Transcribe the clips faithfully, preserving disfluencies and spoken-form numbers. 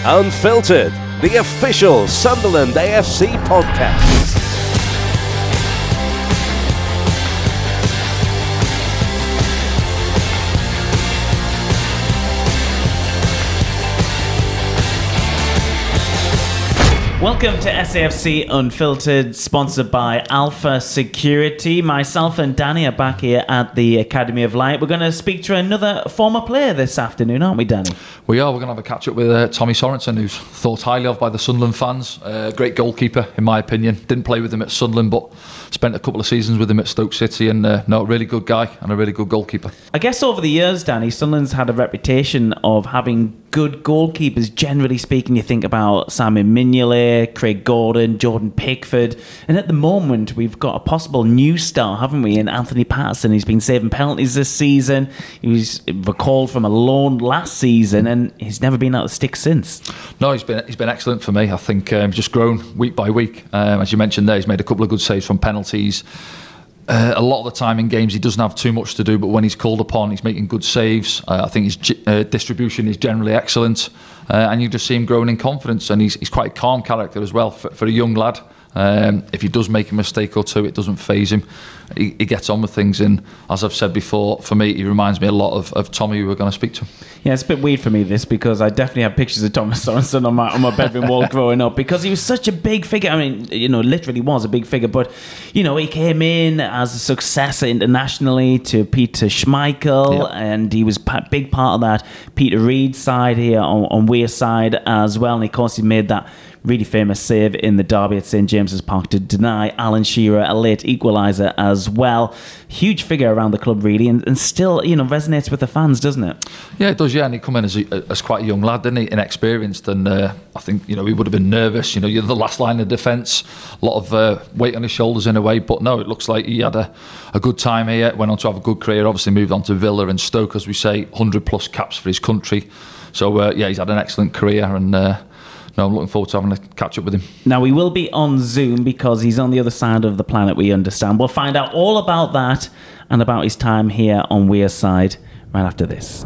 Unfiltered, the official Sunderland A F C podcast. Welcome to S A F C Unfiltered, sponsored by Alpha Security. Myself and Danny are back here at the Academy of Light. We're going to speak to another former player this afternoon, aren't we, Danny? We are. We're going to have a catch-up with uh, Tommy Sorensen, who's thought highly of by the Sunderland fans. Uh, great goalkeeper, in my opinion. Didn't play with him at Sunderland, but spent a couple of seasons with him at Stoke City, and uh, no, a really good guy and a really good goalkeeper. I guess over the years, Danny, Sunderland's had a reputation of having good goalkeepers. Generally speaking, you think about Simon Mignolet, Craig Gordon, Jordan Pickford, and at the moment we've got a possible new star, haven't we, in Anthony Patterson. He's been saving penalties this season. He was recalled from a loan last season, and he's never been out of the stick since. No, he's been he's been excellent for me. I think um, just grown week by week. Um, as you mentioned there, he's made a couple of good saves from penalties. Uh, a lot of the time in games he doesn't have too much to do, but when he's called upon, he's making good saves. Uh, I think his g- uh, distribution is generally excellent, uh, and you just see him growing in confidence. And he's he's quite a calm character as well for, for a young lad. Um, if he does make a mistake or two, it doesn't faze him. He, he gets on with things, and as I've said before, for me, he reminds me a lot of, of Tommy, who we're going to speak to. Yeah, it's a bit weird for me, this, because I definitely have pictures of Thomas Sorensen on my on my bedroom wall growing up, because he was such a big figure. I mean, you know, literally was a big figure, but, you know, he came in as a successor internationally to Peter Schmeichel, yep. and he was a big part of that Peter Reid side here on, on Weir's side as well, and of course he made that really famous save in the derby at St James's Park to deny Alan Shearer a late equaliser as well. Huge figure around the club, really, and, and still, you know, resonates with the fans, doesn't it? Yeah, it does, yeah, and he come in as, a, as quite a young lad, didn't he, inexperienced, and uh, I think, you know, he would have been nervous. You know, you're the last line of defence, a lot of uh, weight on his shoulders in a way, but no, it looks like he had a, a good time here, went on to have a good career, obviously moved on to Villa and Stoke, as we say, one hundred plus caps for his country. So, uh, yeah, he's had an excellent career, and uh, no, I'm looking forward to having a catch up with him. Now, we will be on Zoom because he's on the other side of the planet, we understand. We'll find out all about that and about his time here on Weir's side right after this.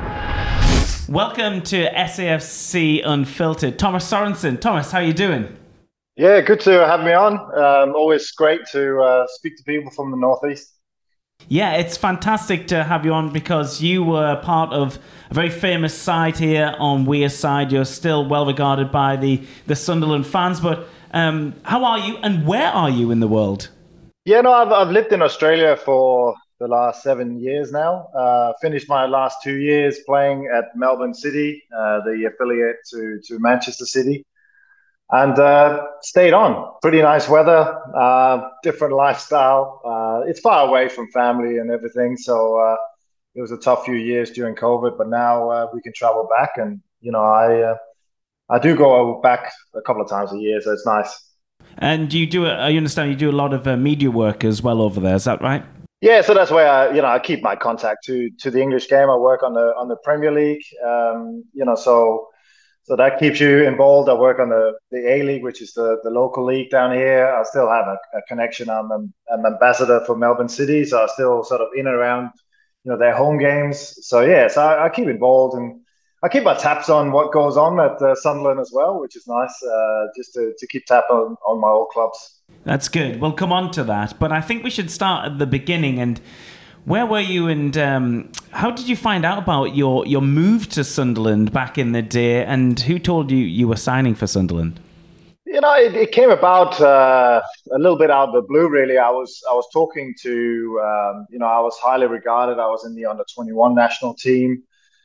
Welcome to S A F C Unfiltered. Thomas Sorensen. Thomas, how are you doing? Yeah, good to have me on. Um, always great to uh, speak to people from the Northeast. Yeah, it's fantastic to have you on because you were part of a very famous side here on Weir's side. You're still well regarded by the, the Sunderland fans, but um, how are you and where are you in the world? Yeah, no, I've, I've lived in Australia for the last seven years now. Uh, finished my last two years playing at Melbourne City, uh, the affiliate to, to Manchester City. And uh, stayed on. Pretty nice weather, uh, different lifestyle. Uh, it's far away from family and everything, so uh, it was a tough few years during COVID. But now uh, we can travel back, and you know, I uh, I do go back a couple of times a year, so it's nice. And you do, I understand you do a lot of uh, media work as well over there. Is that right? Yeah, so that's where I, you know, I keep my contact to to the English game. I work on the on the Premier League, um, you know, so. So that keeps you involved. I work on the, the A-League, which is the, the local league down here. I still have a, a connection. I'm an, an ambassador for Melbourne City, so I still sort of in and around, you know, their home games. So, yeah, so I, I keep involved, and I keep my taps on what goes on at uh, Sunderland as well, which is nice, uh, just to, to keep tap on, on my old clubs. That's good. We'll come on to that. But I think we should start at the beginning. And where were you, and um, how did you find out about your, your move to Sunderland back in the day, and who told you you were signing for Sunderland? You know, it, it came about uh, a little bit out of the blue, really. I was I was talking to, um, you know, I was highly regarded. I was in the under twenty-one national team.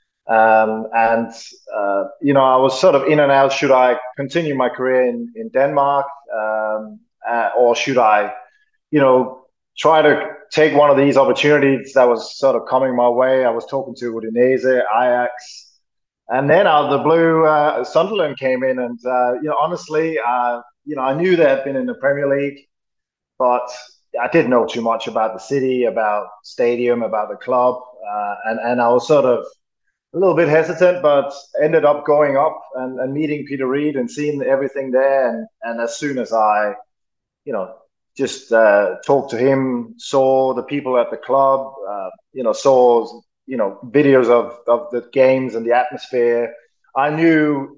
Um, and, uh, you know, I was sort of in and out. Should I continue my career in, in Denmark um, uh, or should I, you know, try to take one of these opportunities that was sort of coming my way? I was talking to Udinese, Ajax, and then out of the blue, uh, Sunderland came in. And, uh, you know, honestly, uh, you know, I knew they had been in the Premier League, but I didn't know too much about the city, about stadium, about the club. Uh, and, and I was sort of a little bit hesitant, but ended up going up and, and meeting Peter Reid and seeing everything there. And, and as soon as I, you know, just uh, talked to him, saw the people at the club, uh, you know, saw, you know, videos of, of the games and the atmosphere, I knew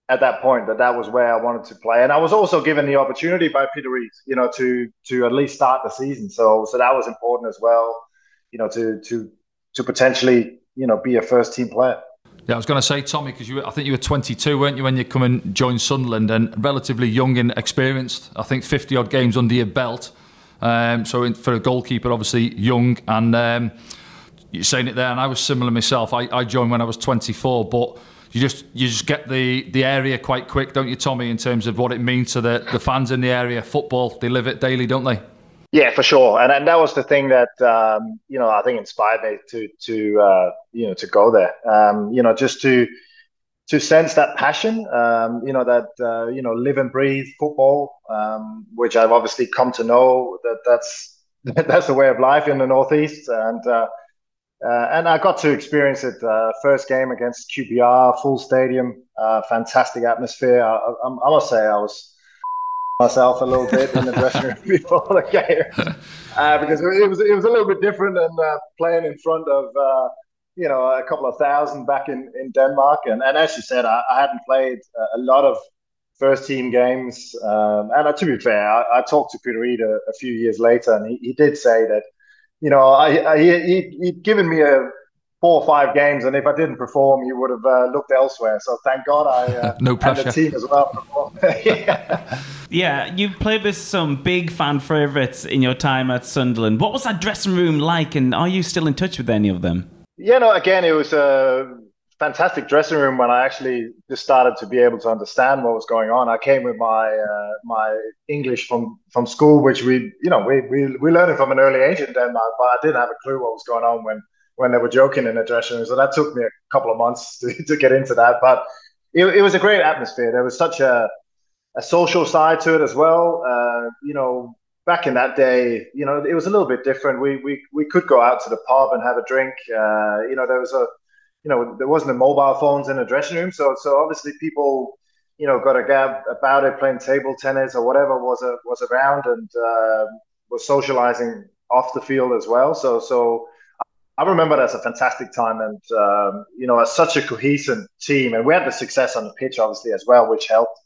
at that point that that was where I wanted to play, and I was also given the opportunity by Peter Reid, you know, to to at least start the season. So so that was important as well, you know, to to to potentially, you know, be a first team player. Yeah, I was going to say, Tommy, because you, I think you were twenty-two, weren't you, when you come and joined Sunderland, and relatively young and experienced. I think fifty odd games under your belt. Um, so in, for a goalkeeper, obviously young, and um, you're saying it there, and I was similar myself. I, I joined when I was twenty-four, but you just you just get the, the area quite quick, don't you, Tommy, in terms of what it means to the, the fans in the area. Football, they live it daily, don't they? Yeah, for sure, and and that was the thing that um, you know I think inspired me to to uh, you know to go there. Um, you know, just to to sense that passion. Um, you know that uh, you know live and breathe football, um, which I've obviously come to know that that's that's the way of life in the Northeast, and uh, uh, and I got to experience it. Uh, first game against Q P R, full stadium, uh, fantastic atmosphere. I, I, I must say I was myself a little bit in the dressing room before the game uh, because it was it was a little bit different than uh, playing in front of uh, you know a couple of thousand back in, in Denmark, and, and as you said, I, I hadn't played a lot of first team games, um, and uh, to be fair, I, I talked to Peter Reid a, a few years later, and he, he did say that you know I, I he, he'd given me a four or five games, and if I didn't perform, you would have uh, looked elsewhere. So thank God I uh, no pressure. And the team as well. yeah. Yeah, you played with some big fan favourites in your time at Sunderland. What was that dressing room like, and are you still in touch with any of them? Yeah, no, again, it was a fantastic dressing room when I actually just started to be able to understand what was going on. I came with my uh, my English from, from school, which we, you know, we, we, we learned it from an early age in Denmark, but I didn't have a clue what was going on when when they were joking in the dressing room. So that took me a couple of months to, to get into that. But it, it was a great atmosphere. There was such a, a social side to it as well. Uh, you know, back in that day, you know, it was a little bit different. We we we could go out to the pub and have a drink. Uh, you know, there was a, you know, there wasn't the mobile phones in the dressing room. So so obviously people, you know, got a gab about it, playing table tennis or whatever was a, was around, and uh, was socializing off the field as well. So so. I remember that as a fantastic time, and um, you know, as such a cohesive team, and we had the success on the pitch, obviously, as well, which helped.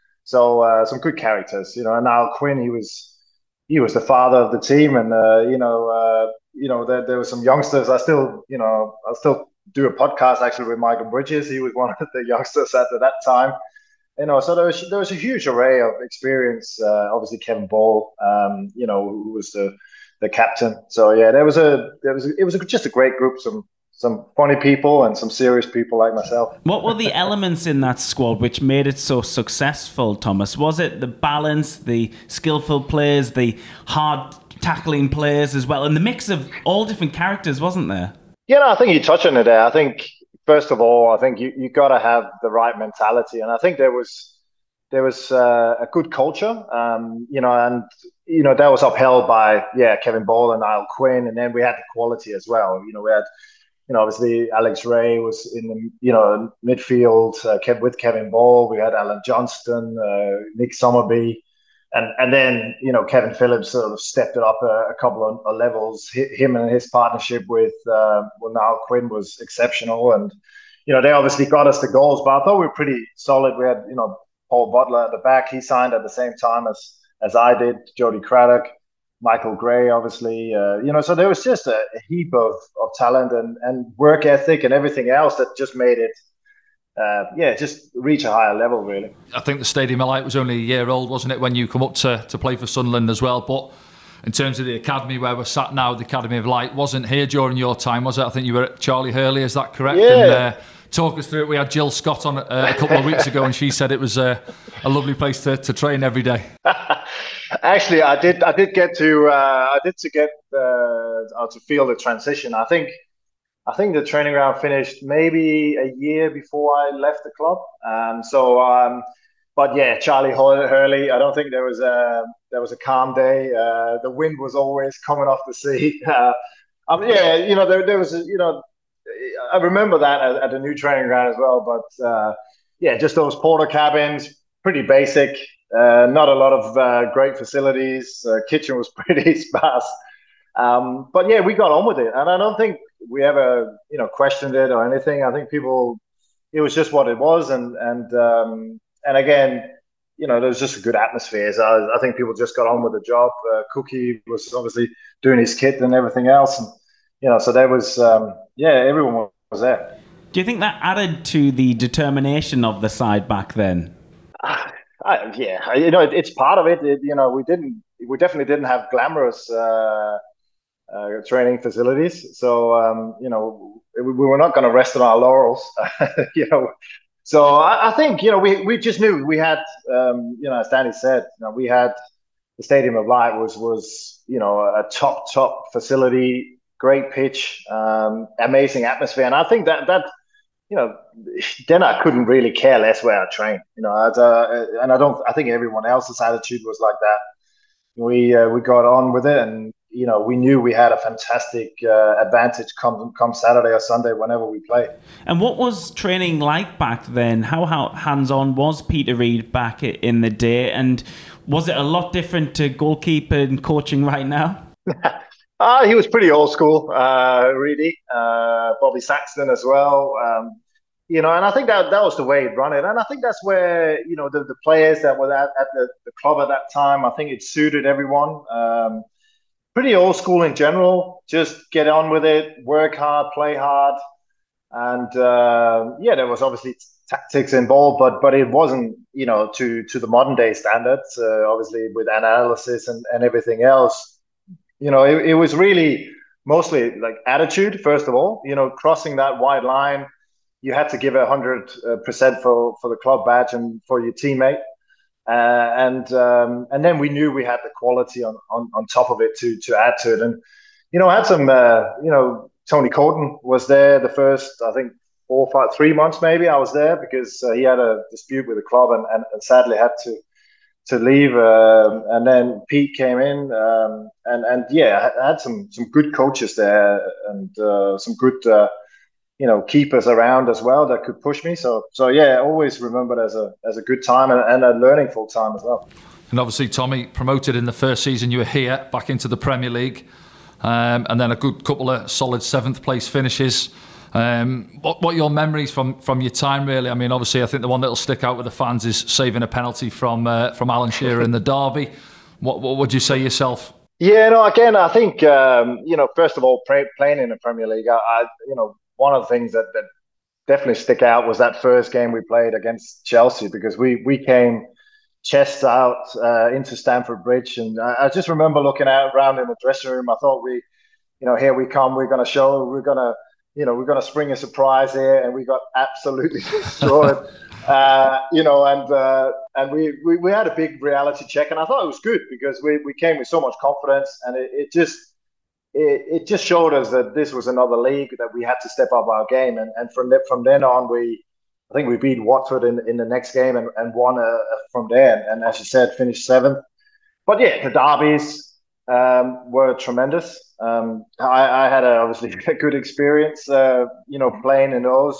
So uh, some good characters, you know. And Niall Quinn, he was he was the father of the team, and uh, you know, uh, you know, there, there were some youngsters. I still, you know, I still do a podcast actually with Michael Bridges. He was one of the youngsters at that time, you know. So there was there was a huge array of experience. Uh, obviously, Kevin Ball, um, you know, who was the the captain. So yeah, there was a there was a, it was a, just a great group. Some some funny people and some serious people like myself. What were the elements in that squad which made it so successful, Thomas? Was it the balance, the skillful players, the hard tackling players as well, and the mix of all different characters, wasn't there? Yeah, no, I think you touched on it there. I think first of all, I think you you got to have the right mentality, and I think there was. There was uh, a good culture, um, you know, and you know that was upheld by yeah Kevin Ball and Niall Quinn, and then we had the quality as well. You know, we had you know obviously Alex Ray was in the you know midfield uh, kept with Kevin Ball. We had Alan Johnston, uh, Nick Summerby, and and then you know Kevin Phillips sort of stepped it up a, a couple of, of levels. H- him and his partnership with uh, well Niall Quinn was exceptional, and you know they obviously got us the goals. But I thought we were pretty solid. We had you know. Paul Butler at the back, he signed at the same time as as I did. Jody Craddock, Michael Gray, obviously, uh, you know. So there was just a, a heap of, of talent and, and work ethic and everything else that just made it, uh, yeah, just reach a higher level, really. I think the Stadium of Light was only a year old, wasn't it, when you come up to to play for Sunderland as well? But in terms of the academy where we're sat now, the Academy of Light wasn't here during your time, was it? I think you were at Charlie Hurley, is that correct? Yeah. And, uh, talk us through it. We had Jill Scott on uh, a couple of weeks ago, and she said it was uh, a lovely place to, to train every day. Actually, I did. I did get to. Uh, I did to get uh, to feel the transition. I think. I think the training ground finished maybe a year before I left the club. Um, so, um, but yeah, Charlie Hurley. I don't think there was a there was a calm day. Uh, the wind was always coming off the sea. Uh, um, yeah, you know, there there was a, you know. I remember that at, at the new training ground as well, but uh, yeah, just those porter cabins, pretty basic, uh, not a lot of uh, great facilities. Uh, kitchen was pretty sparse, um, but yeah, we got on with it, and I don't think we ever, you know, questioned it or anything. I think people it was just what it was, and and um, and again, you know, there was just a good atmosphere. So I, I think people just got on with the job. Uh, Cookie was obviously doing his kit and everything else, and you know, so there was um, yeah, everyone was there. Do you think that added to the determination of the side back then? Uh, I, yeah, you know, it, it's part of it. it. You know, we didn't, we definitely didn't have glamorous uh, uh, training facilities, so um, you know, we, we were not going to rest on our laurels. You know, so I, I think you know we, we just knew we had um, you know, as Danny said, you know, we had the Stadium of Light was was you know a top top facility, great pitch, um, amazing atmosphere, and I think that that. You know, then I couldn't really care less where I trained. You know, as a, and I don't. I think everyone else's attitude was like that. We uh, we got on with it, and you know, we knew we had a fantastic uh, advantage come come Saturday or Sunday whenever we played. And what was training like back then? How how hands on was Peter Reid back in the day, and was it a lot different to goalkeeper and coaching right now? Uh, he was pretty old school, uh, really. Uh, Bobby Saxton as well. Um, you know, and I think that that was the way he'd run it. And I think that's where, you know, the, the players that were at, at the, the club at that time, I think it suited everyone. Um, pretty old school in general. Just get on with it, work hard, play hard. And, uh, yeah, there was obviously tactics involved, but but it wasn't, you know, to, to the modern day standards, uh, obviously with analysis and, and everything else. You know, it, it was really mostly like attitude, first of all. You know, crossing that white line, you had to give one hundred percent for, for the club badge and for your teammate. Uh, and um, and then we knew we had the quality on, on, on top of it to to add to it. And, you know, I had some, uh, you know, Tony Coton was there the first, I think, four, five, three months maybe I was there because uh, he had a dispute with the club and, and, and sadly had to to leave, um, and then Pete came in, um, and and yeah, I had some some good coaches there, and uh, some good uh, you know keepers around as well that could push me. So so yeah, always remembered as a as a good time and, and a learning full time as well. And obviously, Tommy, promoted in the first season you were here back into the Premier League, um, and then a good couple of solid seventh place finishes. Um, what, what are your memories from, from your time, really? I mean, obviously, I think the one that'll stick out with the fans is saving a penalty from uh, from Alan Shearer in the derby. What, what would you say yourself? Yeah, no, again, I think, um, you know, first of all, play, playing in the Premier League, I, I, you know, one of the things that, that definitely stick out was that first game we played against Chelsea, because we, we came chests out uh, into Stamford Bridge. And I, I just remember looking out around in the dressing room. I thought we, you know, here we come, we're going to show, we're going to, you know, we're going to spring a surprise here, and we got absolutely destroyed. uh, you know, and uh, and we, we we had a big reality check, and I thought it was good because we, we came with so much confidence, and it, it just it, it just showed us that this was another league that we had to step up our game, and and from from then on, we I think we beat Watford in in the next game and, and won uh, from there, and as you said, finished seventh. But yeah, the derbies um, were tremendous. Um, I, I had a, obviously a good experience, uh, you know, playing in those,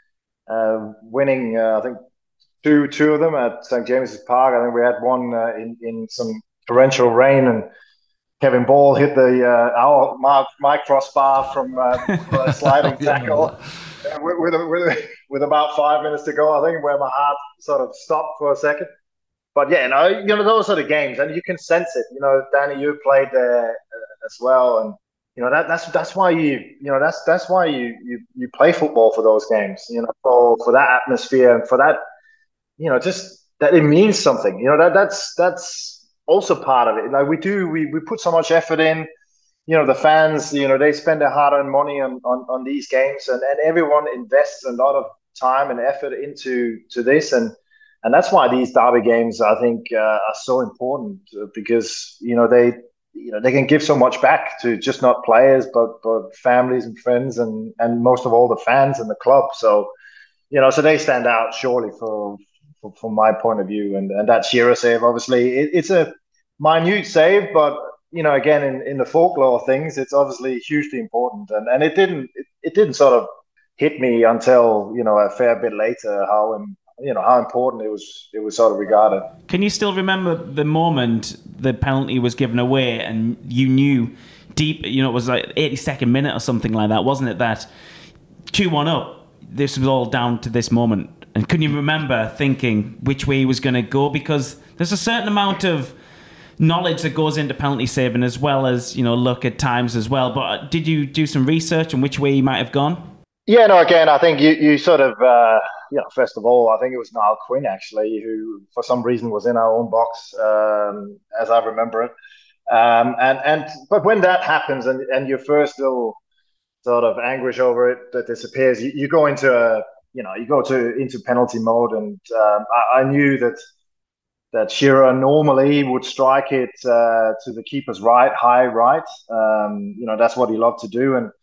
uh, winning, uh, I think, two two of them at Saint James's Park. I think we had one uh, in, in some torrential rain, and Kevin Ball hit the uh, our my, my crossbar from uh, a sliding tackle uh, with, with, with, with about five minutes to go, I think, where my heart sort of stopped for a second. But yeah, no, you know, those are the games, and you can sense it. You know, Danny, you played there uh, as well, and you know that that's that's why you you know that's that's why you you, you play football for those games. You know, for, for that atmosphere and for that, you know, just that it means something. You know, that that's that's also part of it. Like we do, we we put so much effort in. You know, the fans, you know, they spend their hard-earned money on, on on these games, and and everyone invests a lot of time and effort into to this, and. And that's why these derby games, I think, uh, are so important because you know they, you know, they can give so much back to just not players, but but families and friends, and and most of all the fans and the club. So, you know, so they stand out surely for, for from my point of view. And and that Shearer save, obviously, it, it's a minute save, but you know, again, in, in the folklore of things, it's obviously hugely important. And and it didn't it, it didn't sort of hit me until you know a fair bit later how. In, you know how important it was it was sort of regarded. Can you still remember the moment the penalty was given away and you knew deep, you know, it was like eighty-second minute or something like that, wasn't it, that two one up, this was all down to this moment? And can you remember thinking which way he was going to go? Because there's a certain amount of knowledge that goes into penalty saving as well as, you know, luck at times as well. But did you do some research on which way he might have gone? Yeah, no, again, I think you, you sort of, uh, you know, first of all, I think it was Niall Quinn, actually, who for some reason was in our own box, um, as I remember it. Um, and, and but when that happens and, and your first little sort of anguish over it that disappears, you, you go into a, you know, you go to into penalty mode. And um, I, I knew that that Shearer normally would strike it uh, to the keeper's right, high right. Um, you know, that's what he loved to do. And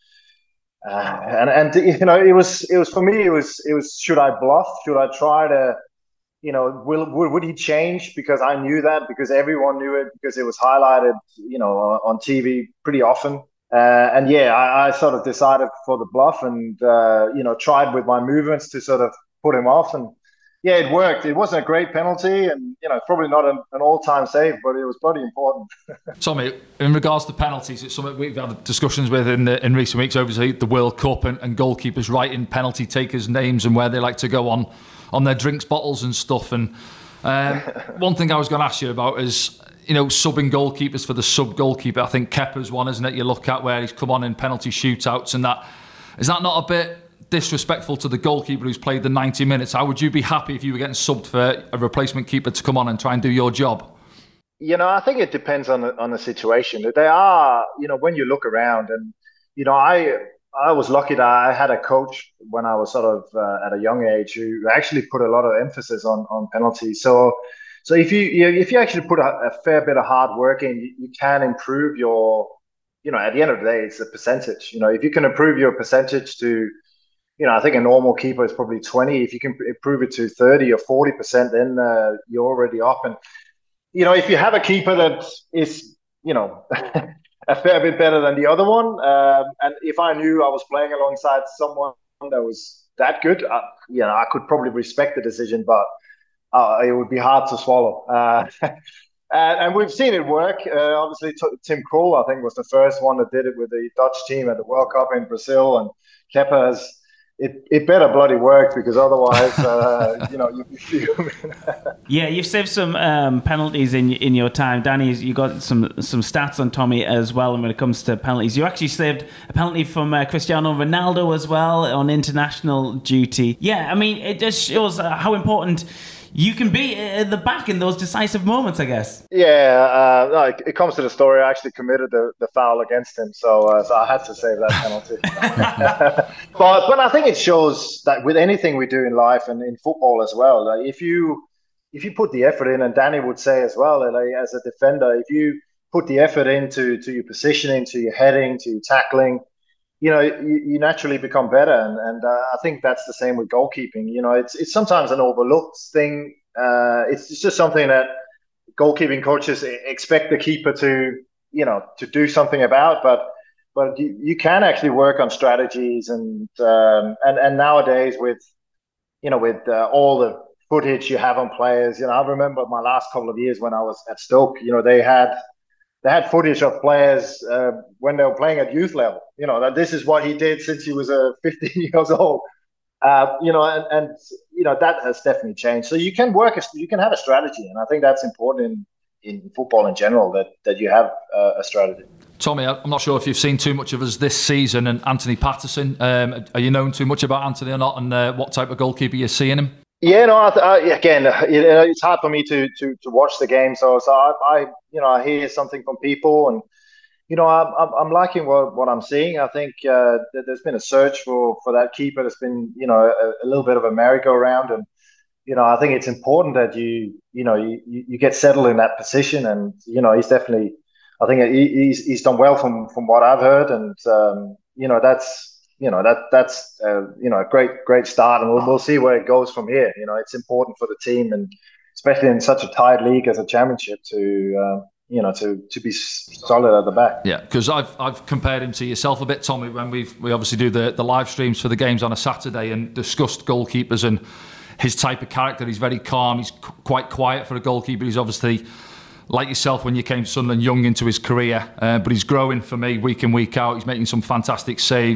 Uh, and and you know, it was it was for me. It was it was should I bluff? Should I try to, you know, will would, would he change? Because I knew that, because everyone knew it, because it was highlighted, you know, on, on T V pretty often. Uh, and yeah, I, I sort of decided for the bluff, and uh, you know, tried with my movements to sort of put him off. And yeah, it worked. It wasn't a great penalty, and you know, probably not an, an all-time save, but it was bloody important. Tommy, in regards to penalties, it's something we've had discussions with in the, in recent weeks over the World Cup, and, and goalkeepers writing penalty takers' names and where they like to go on on their drinks bottles and stuff. And um, one thing I was going to ask you about is, you know, subbing goalkeepers for the sub goalkeeper. I think Kepa's one, isn't it? You look at where he's come on in penalty shootouts, and that is that not a bit disrespectful to the goalkeeper who's played the ninety minutes? How would you be happy if you were getting subbed for a replacement keeper to come on and try and do your job? You know, I think it depends on the, on the situation. They are, you know, when you look around, and you know, I I was lucky that I had a coach when I was sort of uh, at a young age who actually put a lot of emphasis on on penalties. So so if you, you if you actually put a, a fair bit of hard work in, you, you can improve your, you know, at the end of the day, it's a percentage. You know, if you can improve your percentage to, you know, I think a normal keeper is probably twenty. If you can improve it to thirty or forty percent, then uh, you're already up. And, you know, if you have a keeper that is, you know, a fair bit better than the other one, um, and if I knew I was playing alongside someone that was that good, I, you know, I could probably respect the decision, but uh, it would be hard to swallow. Uh, and, and we've seen it work. Uh, obviously, t- Tim Krul, I think, was the first one that did it with the Dutch team at the World Cup in Brazil, and Kepa has. It, it better bloody work, because otherwise, uh, you know, you'll be fuming. Yeah, you've saved some um, penalties in in your time. Danny, you got some some stats on Tommy as well. And when it comes to penalties, you actually saved a penalty from uh, Cristiano Ronaldo as well on international duty. Yeah, I mean, it just shows uh, how important you can be at the back in those decisive moments, I guess. Yeah, uh, no, it, it comes to the story. I actually committed the, the foul against him, so uh, so I had to save that penalty. but but I think it shows that with anything we do in life and in football as well, like if you if you put the effort in, and Danny would say as well, like as a defender, if you put the effort into to your positioning, to your heading, to your tackling, you know, you, you naturally become better. And, and uh, I think that's the same with goalkeeping. You know, it's it's sometimes an overlooked thing. Uh, it's, it's just something that goalkeeping coaches expect the keeper to, you know, to do something about. But but you, you can actually work on strategies. And um, and and nowadays with, you know, with uh, all the footage you have on players, you know, I remember my last couple of years when I was at Stoke, you know, they had they had footage of players uh, when they were playing at youth level. You know, that this is what he did since he was uh, fifteen years old. Uh, you know, and, and you know that has definitely changed. So you can work, a, you can have a strategy, and I think that's important in, in football in general, that that you have uh, a strategy. Tommy, I'm not sure if you've seen too much of us this season, and Anthony Patterson. Um, are you known too much about Anthony or not, and uh, what type of goalkeeper you're seeing him? Yeah, no. I, I, again, you know, it's hard for me to to to watch the game, so so I, I you know I hear something from people, and you know I'm I'm, I'm liking what, what I'm seeing. I think uh, there's been a search for, for that keeper. There's been you know a, a little bit of a merry-go-round, and you know I think it's important that you you know you, you get settled in that position, and you know he's definitely I think he, he's he's done well from from what I've heard, and um, you know that's. You know that that's uh, you know a great great start, and we'll we'll see where it goes from here. You know, it's important for the team, and especially in such a tight league as a championship, to uh, you know to to be solid at the back. Yeah, because I've I've compared him to yourself a bit, Tommy. When we've we obviously do the the live streams for the games on a Saturday and discussed goalkeepers and his type of character. He's very calm. He's qu- quite quiet for a goalkeeper. He's obviously, like yourself when you came to Sunderland, young into his career, uh, but he's growing for me week in, week out. He's making some fantastic saves.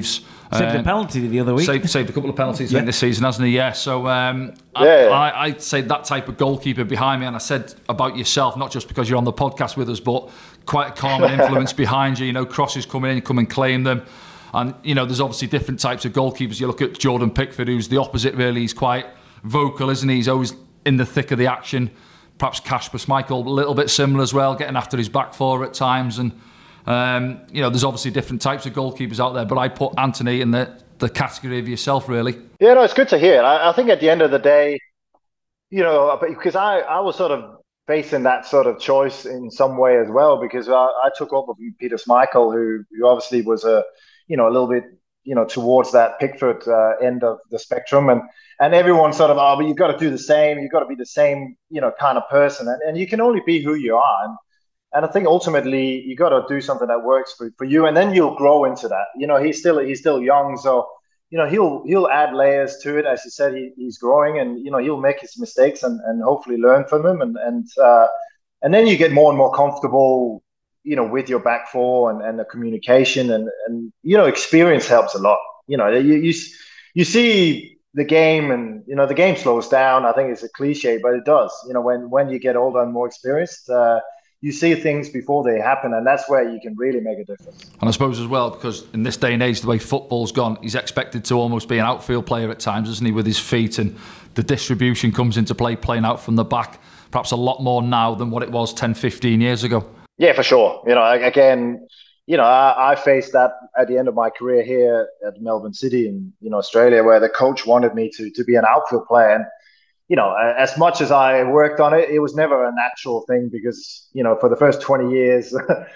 Saved Um, a penalty the other week. Saved, saved a couple of penalties Yeah. in this season, hasn't he? Yeah. So um, Yeah. I, I, I'd say that type of goalkeeper behind me, and I said about yourself, not just because you're on the podcast with us, but quite a calming influence behind you. You know, crosses come in, you come and claim them. And, you know, there's obviously different types of goalkeepers. You look at Jordan Pickford, who's the opposite, really. He's quite vocal, isn't he? He's always in the thick of the action. Perhaps Kasper Schmeichel, a little bit similar as well, getting after his back four at times. And, um, you know, there's obviously different types of goalkeepers out there, but I put Anthony in the, the category of yourself, really. Yeah, no, it's good to hear. I, I think at the end of the day, you know, because I, I was sort of facing that sort of choice in some way as well, because I, I took over from Peter Schmeichel, who, who obviously was a, you know, a little bit, you know, towards that Pickford uh, end of the spectrum. And and everyone sort of, oh, but you've got to do the same. You've got to be the same, you know, kind of person. And, and you can only be who you are. And, and I think ultimately you got to do something that works for, for you. And then you'll grow into that. You know, he's still he's still young. So, you know, he'll he'll add layers to it. As you said, he, he's growing and, you know, he'll make his mistakes and, and hopefully learn from them. And, and, uh, and then you get more and more comfortable, you know, with your back four and, and the communication and, and, you know, experience helps a lot. You know, you, you, you see the game and, you know, the game slows down. I think it's a cliche, but it does. You know, when, when you get older and more experienced, uh, you see things before they happen, and that's where you can really make a difference. And I suppose as well, because in this day and age, the way football's gone, he's expected to almost be an outfield player at times, isn't he, with his feet, and the distribution comes into play, playing out from the back, perhaps a lot more now than what it was ten, fifteen years ago. Yeah, for sure. You know, again, you know, I, I faced that at the end of my career here at Melbourne City in, you know, Australia, where the coach wanted me to to be an outfield player. And, you know, as much as I worked on it, it was never a natural thing because, you know, for the first twenty years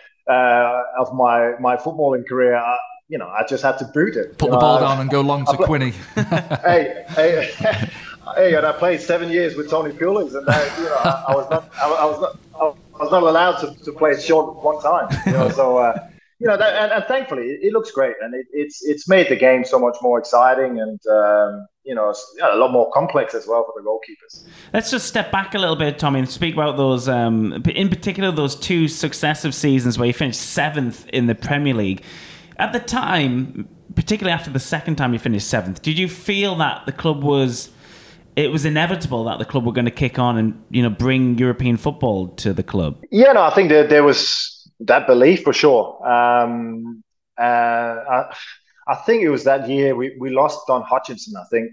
uh, of my, my footballing career, I, you know, I just had to boot it. Put you the know, ball I, down and go long to play, Quinny. hey, hey, hey, and I played seven years with Tony Pulis, and I, you know, I, I was not, I, I was not, I was not allowed to, to play short one time. You know, so uh, you know, that, and, and thankfully it, it looks great, and it, it's it's made the game so much more exciting, and um, you know, a lot more complex as well for the goalkeepers. Let's just step back a little bit, Tommy, and speak about those, um, in particular, those two successive seasons where you finished seventh in the Premier League. At the time, particularly after the second time you finished seventh, did you feel that the club was, it was inevitable that the club were going to kick on and, you know, bring European football to the club? Yeah, no, I think that there was that belief for sure. Um, uh, I, I think it was that year we, we lost Don Hutchinson, I think.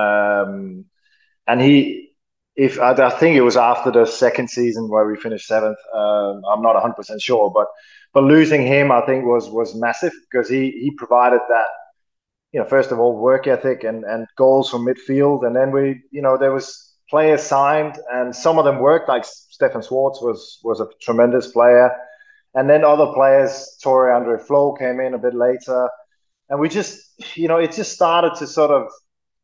Um, and he, if I, I think it was after the second season where we finished seventh. Um, I'm not one hundred percent sure, but but losing him, I think, was was massive because he he provided that, you know, first of all, work ethic and, and goals from midfield. And then we, you know, there was players signed and some of them worked, like Stefan Schwarz was was a tremendous player. And then other players, Tore Andre Flo came in a bit later. And we just, you know, it just started to sort of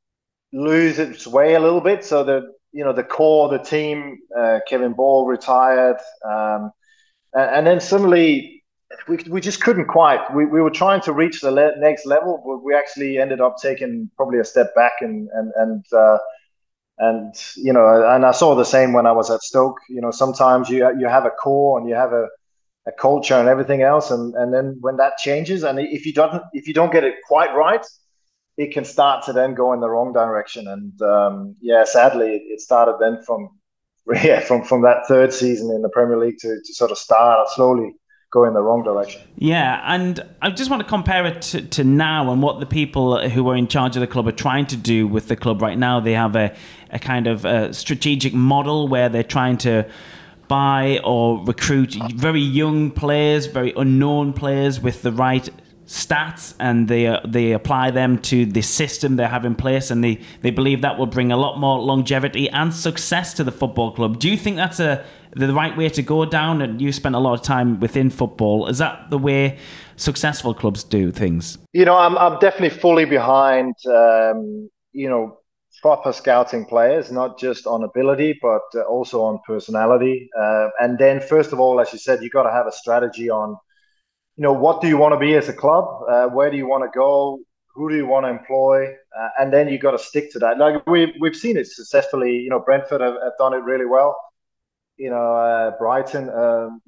lose its way a little bit. So the, you know, the core of the team, uh, Kevin Ball retired. Um, and, and then suddenly we we just couldn't quite. We we were trying to reach the le- next level, but we actually ended up taking probably a step back. And, and, and, uh, and, you know, and I saw the same when I was at Stoke. You know, sometimes you you have a core and you have a, a culture and everything else, and, and then when that changes, and if you don't if you don't get it quite right, it can start to then go in the wrong direction. And um, yeah, sadly, it, it started then from yeah from, from that third season in the Premier League to, to sort of start slowly go in the wrong direction. Yeah, and I just want to compare it to, to now and what the people who are in charge of the club are trying to do with the club right now. They have a, a kind of a strategic model where they're trying to buy or recruit very young players, very unknown players with the right stats, and they uh, they apply them to the system they have in place, and they, they believe that will bring a lot more longevity and success to the football club. Do you think that's a the right way to go down? And you spent a lot of time within football. Is that the way successful clubs do things? You know, I'm I'm definitely fully behind um, you know, proper scouting players, not just on ability, but uh, also on personality. Uh, and then, first of all, as you said, you got to have a strategy on, you know, what do you want to be as a club? Uh, where do you want to go? Who do you want to employ? Uh, and then you got to stick to that. Like we've we've seen it successfully. You know, Brentford have, have done it really well. You know, uh, Brighton. Uh, you know,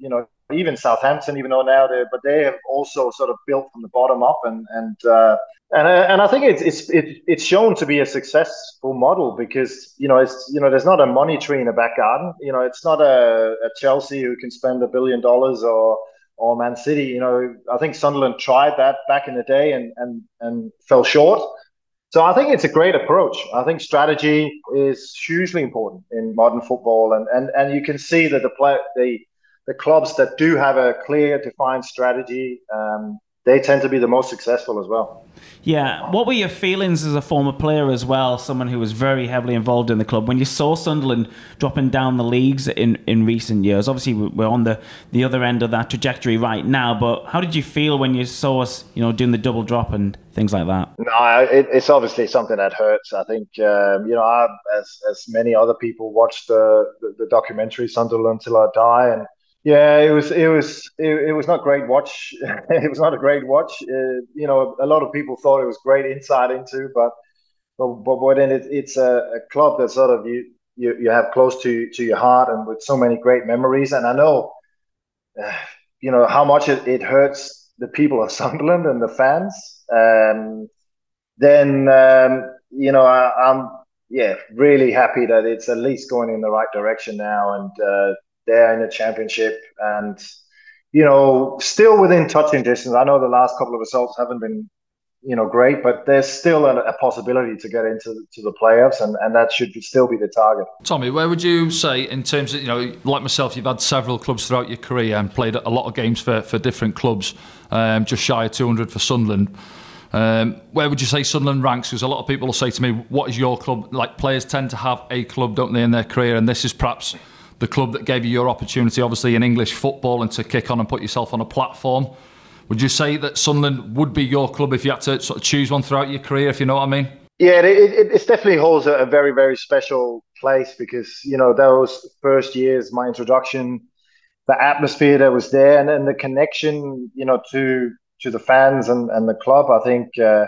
even Southampton, even though now they but they have also sort of built from the bottom up, and and uh, and uh, and I think it's it's it, it's shown to be a successful model because you know it's you know there's not a money tree in the back garden. You know, it's not a, a Chelsea who can spend a billion dollars or or Man City. You know, I think Sunderland tried that back in the day and and and fell short. So I think it's a great approach. I think strategy is hugely important in modern football, and and, and you can see that the play, the the clubs that do have a clear, defined strategy, um, they tend to be the most successful as well. Yeah. What were your feelings as a former player as well, someone who was very heavily involved in the club, when you saw Sunderland dropping down the leagues in, in recent years? Obviously, we're on the, the other end of that trajectory right now, but how did you feel when you saw us, you know, doing the double drop and things like that? No, it, it's obviously something that hurts. I think, um, you know, I, as as many other people, watched the, the, the documentary Sunderland Till I Die, and yeah, it was it was it, it was not great watch. It was not a great watch. Uh, you know, a lot of people thought it was great insight into, but but but, but then it, it's a, a club that sort of you, you you have close to to your heart and with so many great memories. And I know, uh, you know, how much it, it hurts the people of Sunderland and the fans. Um, then um, you know, I, I'm yeah really happy that it's at least going in the right direction now, and. Uh, There in the championship, and you know, still within touching distance. I know the last couple of results haven't been, you know, great, but there's still a, a possibility to get into to the playoffs, and, and that should be, still be the target. Tommy, where would you say in terms of, you know, like myself, you've had several clubs throughout your career and played a lot of games for, for different clubs, um, just shy of two hundred for Sunderland. Um, where would you say Sunderland ranks? Because a lot of people will say to me, what is your club? Like, players tend to have a club, don't they, in their career, and this is perhaps the club that gave you your opportunity, obviously, in English football and to kick on and put yourself on a platform. Would you say that Sunderland would be your club if you had to sort of choose one throughout your career, if you know what I mean? Yeah, it, it, it definitely holds a, a very, very special place because, you know, those first years, my introduction, the atmosphere that was there, and then the connection, you know, to to the fans and, and the club, I think... Uh,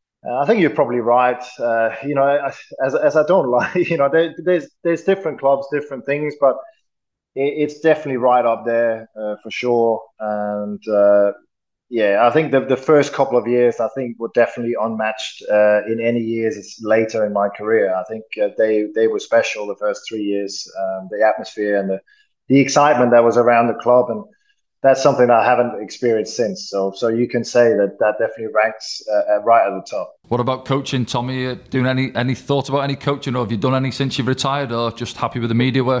I think you're probably right. Uh, you know, as as I don't like, you know, there, there's there's different clubs, different things, but it, it's definitely right up there uh, for sure. And uh, yeah, I think the the first couple of years, I think, were definitely unmatched uh, in any years later in my career. I think uh, they they were special the first three years. Um, the atmosphere and the the excitement that was around the club, and that's something I haven't experienced since. So, so you can say that that definitely ranks uh, right at the top. What about coaching, Tommy? Uh, doing any any thoughts about any coaching, or have you done any since you've retired, or just happy with the media work?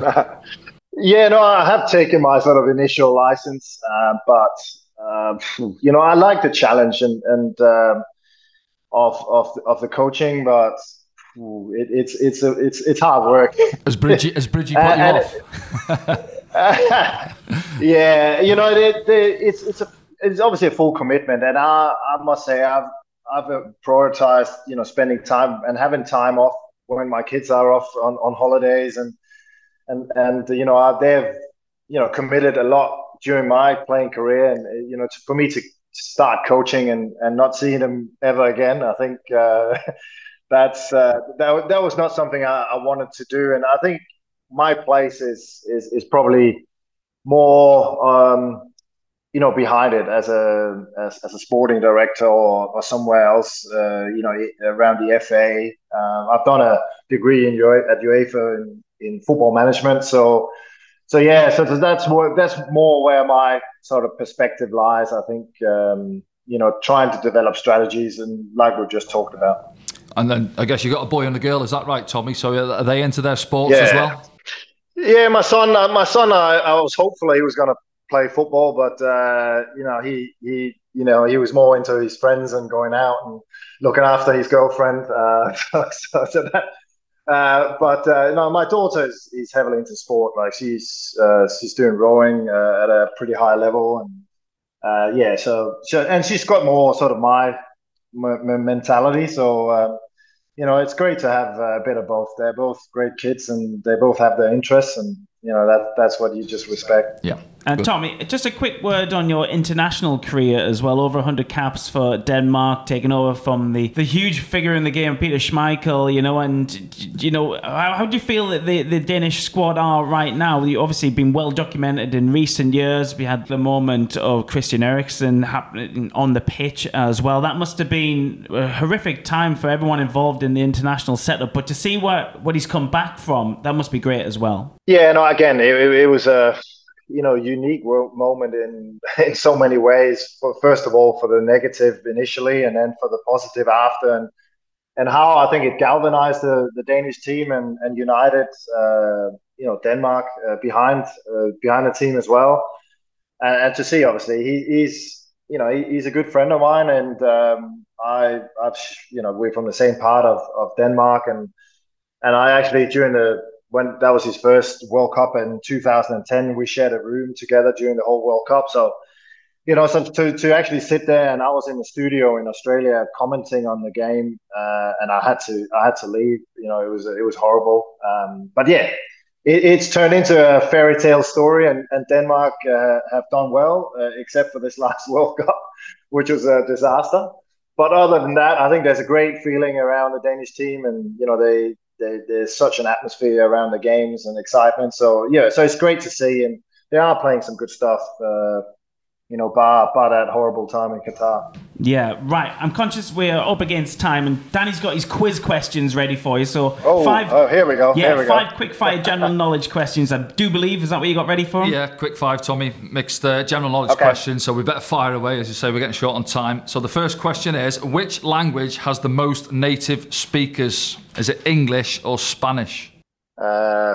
Yeah, no, I have taken my sort of initial license, uh, but uh, you know, I like the challenge and and um, of of of the coaching, but it, it's it's a, it's it's hard work. Has Bridgie has Bridgie put you off? Yeah, you know, it, it, it's it's a it's obviously a full commitment, and I I must say I've I've prioritized, you know, spending time and having time off when my kids are off on, on holidays, and and and you know, they've, you know, committed a lot during my playing career, and you know, to, for me to start coaching and and not seeing them ever again, I think uh, that's uh, that that was not something I, I wanted to do, and I think my place is is is probably more um, you know, behind it as a as, as a sporting director or, or somewhere else, uh, you know, around the F A. Um, I've done a degree in at UEFA in, in football management, so so yeah, so that's more that's more where my sort of perspective lies. I think um, you know, trying to develop strategies, and like we've just talked about. And then I guess you got a boy and a girl, is that right, Tommy? So are they into their sports yeah. as well? Yeah, my son. Uh, my son. I, I was hopeful he was going to play football, but uh, you know, he he you know he was more into his friends and going out and looking after his girlfriend. Uh, so, so, so that. Uh, but uh, no, my daughter is, is heavily into sport. Like she's uh, she's doing rowing uh, at a pretty high level, and uh, yeah. So, so and she's got more sort of my, my, my mentality. So. Um, You know, it's great to have a bit of both. They're both great kids, and they both have their interests, and you know that that's what you just respect. Yeah. And Tommy, just a quick word on your international career as well. Over one hundred caps for Denmark, taking over from the, the huge figure in the game, Peter Schmeichel, you know, and, you know, how, how do you feel that the, the Danish squad are right now? You've obviously been well documented in recent years. We had the moment of Christian Eriksen happening on the pitch as well. That must have been a horrific time for everyone involved in the international setup. But to see what, what he's come back from, that must be great as well. Yeah, no, again, it, it was a... you know, unique world moment in in so many ways. For, first of all, for the negative initially, and then for the positive after, and and how I think it galvanized the, the Danish team and and united, uh, you know, Denmark uh, behind uh, behind the team as well. And, and to see, obviously, he, he's you know he, he's a good friend of mine, and um, I I've you know we're from the same part of, of Denmark, and and I actually during the when that was his first World Cup in two thousand ten, we shared a room together during the whole World Cup. So, you know, so to, to actually sit there, and I was in the studio in Australia commenting on the game, uh, and I had to I had to leave. You know, it was it was horrible. Um, but yeah, it, it's turned into a fairy tale story, and, and Denmark uh, have done well, uh, except for this last World Cup, which was a disaster. But other than that, I think there's a great feeling around the Danish team, and you know they. They, there's such an atmosphere around the games and excitement. So, yeah, so it's great to see. And they are playing some good stuff, uh, you know, bar, bar that horrible time in Qatar. Yeah, right. I'm conscious we're up against time. And Danny's got his quiz questions ready for you. So, oh, five. Oh, here we go. Yeah, here we five go. quick fire general knowledge questions. I do believe. Is that what you got ready for him? Yeah, quick five, Tommy. Mixed uh, general knowledge okay. questions. So we better fire away. As you say, we're getting short on time. So the first question is, which language has the most native speakers? Is it English or Spanish? Uh,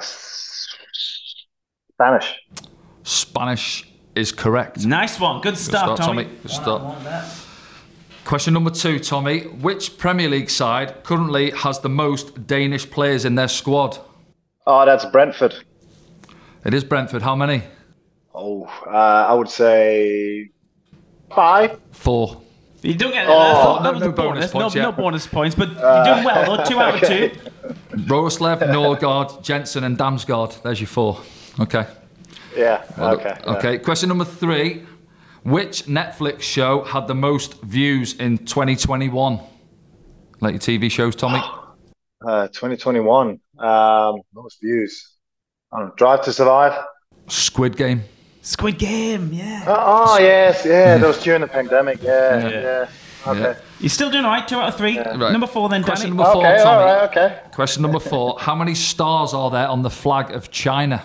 Spanish. Spanish is correct. Nice one. Good start, Good start Tommy. Tommy. Good start. Question number two, Tommy. Which Premier League side currently has the most Danish players in their squad? Oh, that's Brentford. It is Brentford. How many? Oh, uh, I would say five. Four. You don't get Oh, that. That no, was no a bonus. bonus points, no, yeah. no bonus points, but you're doing well, though. Two out of okay. two. Roerslev, Norgard, Jensen and Damsgaard. There's your four. Okay. Yeah, Well, okay. Okay, Yeah. question number three. Which Netflix show had the most views in twenty twenty-one? Like your T V shows, Tommy? Uh, twenty twenty-one. Um, most views. I don't know, Drive to Survive. Squid Game. Squid Game, yeah. Oh, oh yes, yeah. That was during the pandemic. Yeah, yeah. yeah. Okay. Yeah. You're still doing all right. Two out of three. Right. Number four, then, Question Danny. number four, Okay, Tommy. all right, okay. Question number four. How many stars are there on the flag of China?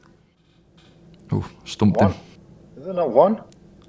Oh, stumped One. him. Is there not one?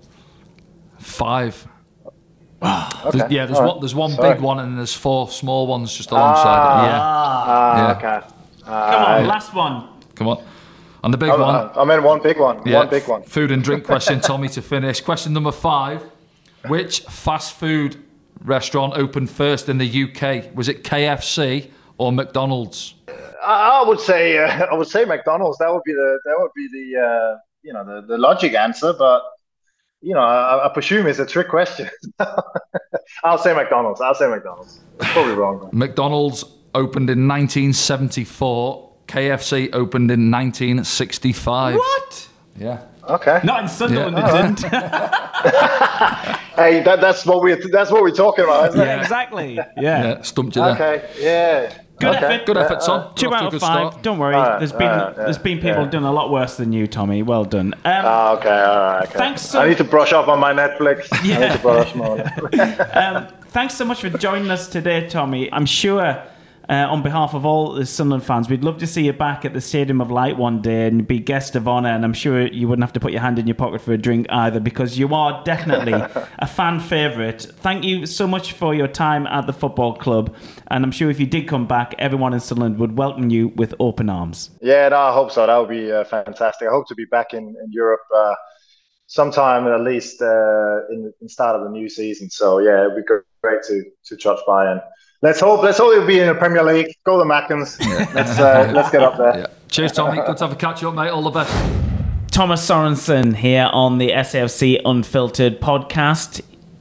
Five. Okay. There's, yeah, there's all one. right. There's one Sorry. big one, and there's four small ones just alongside it. Yeah. Ah, Yeah. okay. Come on, last one. Come on. And the big I, one. I, I meant one big one. Yeah, One big one. Food and drink question, Tommy, to finish. Question number five. Which fast food restaurant opened first in the U K? Was it K F C or McDonald's? I, I would say uh, I would say McDonald's. That would be the that would be the uh, you know the, the logic answer, but you know I, I presume it's a trick question. I'll say McDonald's. I'll say McDonald's. It's probably wrong. Though. McDonald's opened in nineteen seventy-four. K F C opened in nineteen sixty-five. What? Yeah. Okay. Not in Sunderland, Yeah. it didn't. Hey, that, that's what we that's what we're talking about, isn't yeah, exactly. Yeah. Yeah, stumped you it? there. Okay. Yeah. Good okay. effort. Good Yeah, effort, son. Two Got off to out a of good five. start. Don't worry. Alright, there's been alright, yeah, there's been people yeah. doing a lot worse than you, Tommy. Well done. Um, Ah, okay. All right. Okay. Thanks so- I need to brush up on my Netflix. I Yeah. need to brush more. on it. um, thanks so much for joining us today, Tommy. I'm sure. Uh, on behalf of all the Sunderland fans, we'd love to see you back at the Stadium of Light one day and be guest of honour, and I'm sure you wouldn't have to put your hand in your pocket for a drink either, because you are definitely a fan favourite. Thank you so much for your time at the football club, and I'm sure if you did come back, everyone in Sunderland would welcome you with open arms. Yeah, no, I hope so. That would be uh, fantastic. I hope to be back in, in Europe uh, sometime at least uh, in the in start of the new season. So yeah, it'd be great to to touch by, and let's hope let's hope it'll be in the Premier League. Go the Mackens. Let's uh, let's get up there. Yeah. Cheers, Tommy. Good to have a catch up, mate. All the best. Thomas Sorensen here on the S A F C Unfiltered podcast.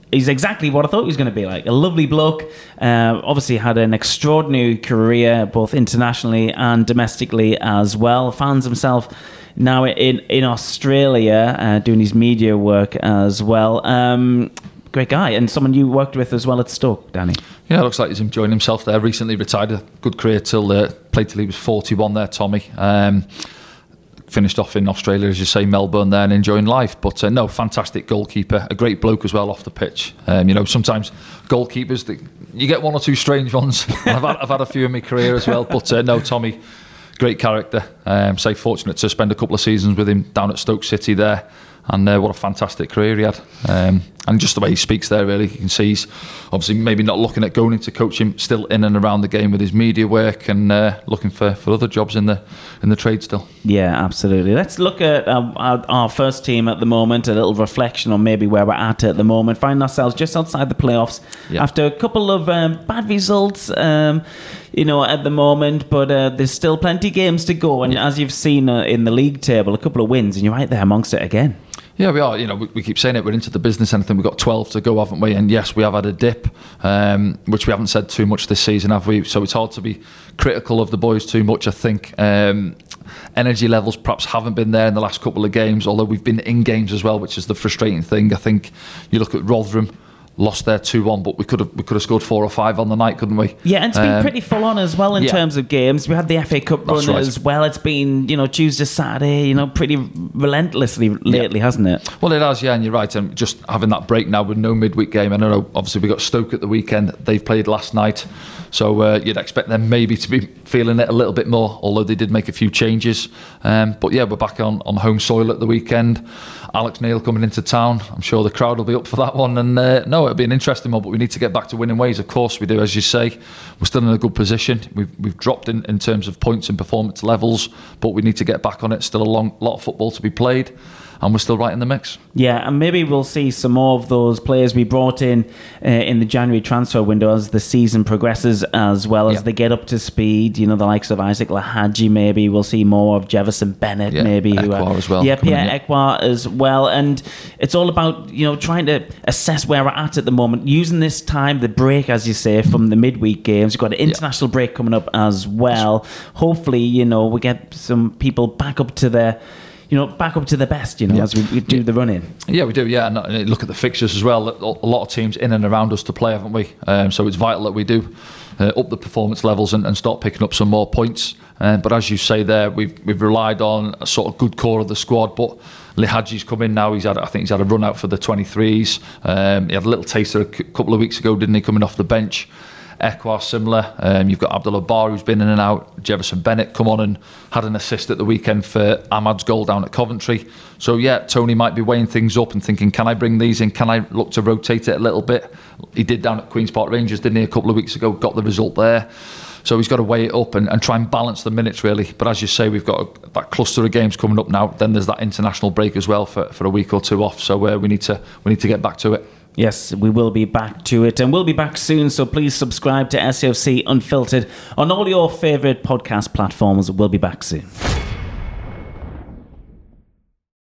he's exactly what I thought he was going to be like. A lovely bloke. Uh, obviously had an extraordinary career, both internationally and domestically as well. Finds himself now in, in Australia, uh, doing his media work as well. Um, great guy, and someone you worked with as well at Stoke, Danny. Yeah, it looks like he's enjoying himself there. Recently retired, a good career till uh, played till he was forty-one there, Tommy. Um, finished off in Australia, as you say, Melbourne there, and enjoying life. But uh, no, fantastic goalkeeper, a great bloke as well off the pitch. Um, you know, sometimes goalkeepers, they, you get one or two strange ones. I've, had, I've had a few in my career as well. But uh, no, Tommy, great character. Um, say fortunate to spend a couple of seasons with him down at Stoke City there. And uh, what a fantastic career he had. Um, and just the way he speaks there, really, you can see he's obviously maybe not looking at going into coaching, still in and around the game with his media work, and uh, looking for, for other jobs in the in the trade still. Yeah, absolutely. Let's look at um, our, our first team at the moment, a little reflection on maybe where we're at at the moment. Find ourselves just outside the playoffs yeah. after a couple of um, bad results, um, you know, at the moment, but uh, there's still plenty of games to go. And as you've seen uh, in the league table, a couple of wins, and you're right there amongst it again. Yeah, we are. You know, we, we keep saying it. We're into the business end. I think we've got twelve to go, haven't we? And yes, we have had a dip, um, which we haven't said too much this season, have we? So it's hard to be critical of the boys too much. I think um, energy levels perhaps haven't been there in the last couple of games, although we've been in games as well, which is the frustrating thing. I think you look at Rotherham. Lost there two one, but we could have we could have scored four or five on the night, couldn't we? Yeah, and it's been um, pretty full on as well in yeah. terms of games. We had the F A Cup run right. as well. It's been, you know, Tuesday, Saturday, you know, pretty relentlessly lately, yeah. hasn't it? Well, it has, yeah, and you're right. And just having that break now with no midweek game. I don't know, obviously we got Stoke at the weekend. They've played last night, so uh, you'd expect them maybe to be feeling it a little bit more, although they did make a few changes. Um, but yeah, we're back on, on home soil at the weekend. Alex Neil coming into town. I'm sure the crowd will be up for that one. And uh, no, it'll be an interesting one, but we need to get back to winning ways. Of course we do, as you say. We're still in a good position. We've we've dropped in, in terms of points and performance levels, but we need to get back on it. Still a long lot of football to be played, and we're still right in the mix. Yeah, and maybe we'll see some more of those players we brought in uh, in the January transfer window as the season progresses, as well as yeah. they get up to speed. You know, the likes of Isaac Lahaji, maybe we'll see more of Jefferson Bennett, yeah, maybe Ekwar who are, as well. Yeah, Pierre Ekwar as well. And it's all about, you know, trying to assess where we're at at the moment, using this time, the break, as you say, from the midweek games. We've got an international yeah. break coming up as well. Hopefully, you know, we get some people back up to their you know, back up to the best, you know, yeah. as we, we do the run-in. Yeah, we do, yeah. And look at the fixtures as well. A lot of teams in and around us to play, haven't we? Um, so it's vital that we do uh, up the performance levels and, and start picking up some more points. Um, but as you say there, we've we've relied on a sort of good core of the squad. But Lihaji's come in now. He's had, I think he's had a run out for the twenty-threes. Um, he had a little taster a c- couple of weeks ago, didn't he, coming off the bench? Ekwar similar. Um, you've got Abdullah Bar, who's been in and out. Jefferson Bennett come on and had an assist at the weekend for Ahmad's goal down at Coventry. So yeah, Tony might be weighing things up and thinking, can I bring these in? Can I look to rotate it a little bit? He did down at Queen's Park Rangers, didn't he, a couple of weeks ago? Got the result there. So he's got to weigh it up and, and try and balance the minutes, really. But as you say, we've got a, that cluster of games coming up now. Then there's that international break as well for, for a week or two off. So uh, we need to we need to get back to it. Yes, we will be back to it, and we'll be back soon, so please subscribe to S A F C Unfiltered on all your favourite podcast platforms. We'll be back soon.